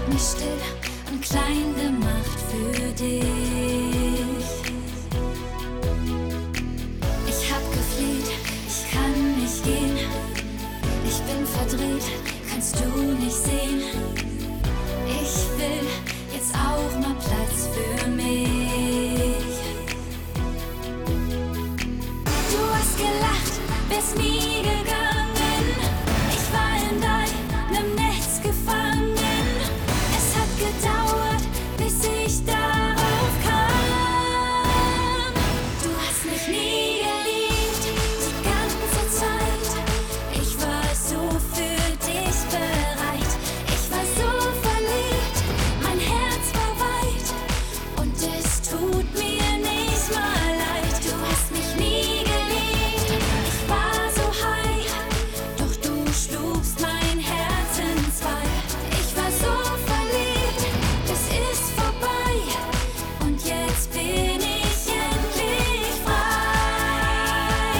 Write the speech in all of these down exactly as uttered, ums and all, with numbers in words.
hab mich still und klein gemacht für dich. Ich hab gefleht, ich kann nicht gehen. Ich bin verdreht, kannst du nicht sehen. Ich will jetzt auch mal Platz für mich. Du hast gelacht, bist nie gegangen. Ich war in deinem Netz gefangen. Es hat gedauert, bis ich darauf kam. Du hast mich nie geliebt, die ganze Zeit. Ich war so für dich bereit. Ich war so verliebt, mein Herz war weit. Und es tut mir nicht mal leid. Du hast mich nie geliebt, ich war so high. Doch du schlugst mein Herz in zwei. Ich war so verliebt, das ist vorbei. Und jetzt bin ich endlich frei.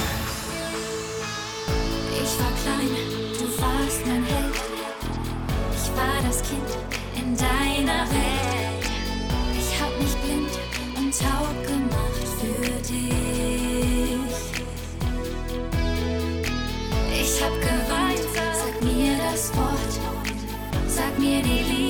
Ich war klein, du warst mein Held. Ich war das Kind in deiner Welt. Ich hab mich blind und taub gemacht für dich. Ich hab geweint, sag mir das Wort, sag mir die Liebe.